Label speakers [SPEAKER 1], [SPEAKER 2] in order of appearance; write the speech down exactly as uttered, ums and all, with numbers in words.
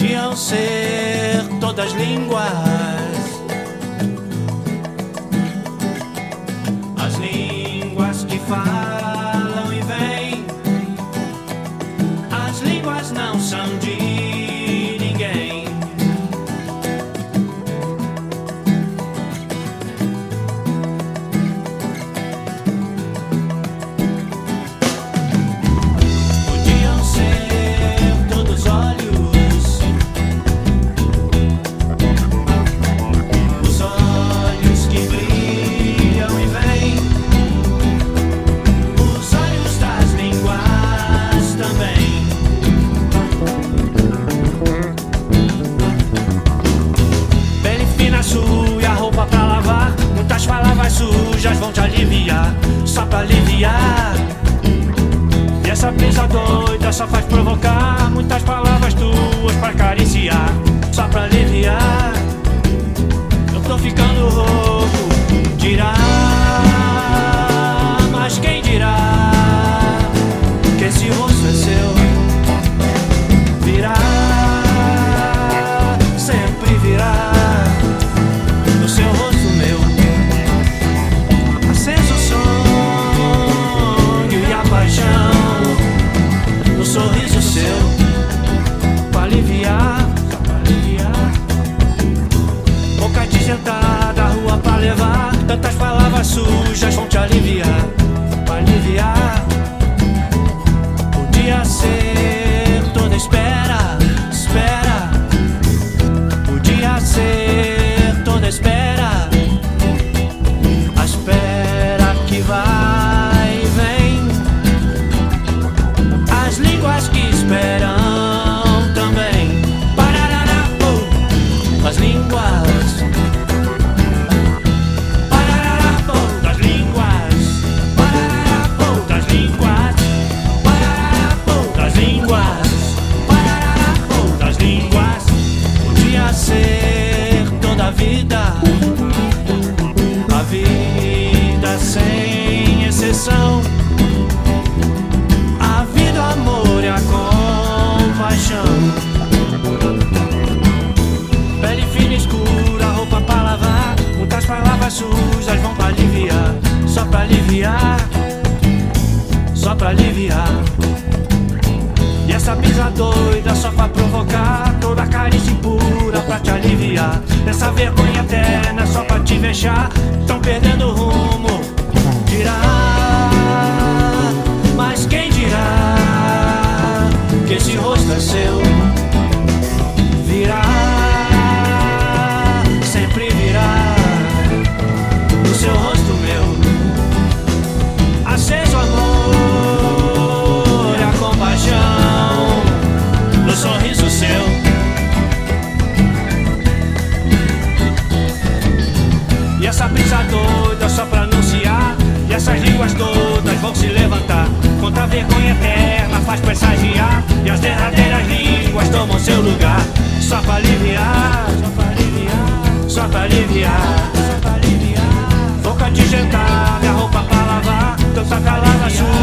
[SPEAKER 1] Podiam ser todas línguas, as línguas que falam e vêm. As línguas não são de ninguém. Podiam ser todos olhos, os olhos que brilham e vêm, os olhos das línguas também. Pele fina sua e a roupa pra lavar, muitas palavras sujas vão te aliviar, só pra aliviar. E essa brisa doida só faz provocar muitas palavras tuas pra acariciar, só pra aliviar. Eu tô ficando rouco, dirá, mas quem dirá que esse rosto é seu? Virá, sempre virá, no seu rosto meu, aceso o sonho e a paixão, no sorriso seu, pra aliviar, pra aliviar. Boca de sentada, rua pra levar, tantas palavras sujas vão te aliviar, pra aliviar. Podia ser toda espera, espera. Podia ser toda espera, a espera que vai e vem. As línguas que esperam também. Parará, oh, as línguas. Parará, oh, das línguas. Parará, oh, das línguas. Parará, oh, das línguas. Parará, oh, das línguas. Podia ser toda a vida, a vida sem exceção. A vida, o amor e a compaixão. Pele fina escura, roupa pra lavar, muitas palavras sujas vão pra aliviar, só pra aliviar, só pra aliviar. E essa brisa doida só pra provocar toda carícia impura pra te aliviar. Essa vergonha eterna só pra te vexar, tão perdendo o rumo. Dirá, mas quem dirá que esse rosto é seu? Virá, sempre virá, no seu rosto meu, aceso o amor e a compaixão, no sorriso seu. E essa brisa doida só pra anunciar, e essas línguas todas vão se levantar, contra a vergonha eterna faz pressagiar, e as derradeiras línguas tomam seu lugar, só pra aliviar, só pra aliviar, só pra aliviar, só pra aliviar. Boca de jantar, minha roupa pra lavar, tanta palavra sua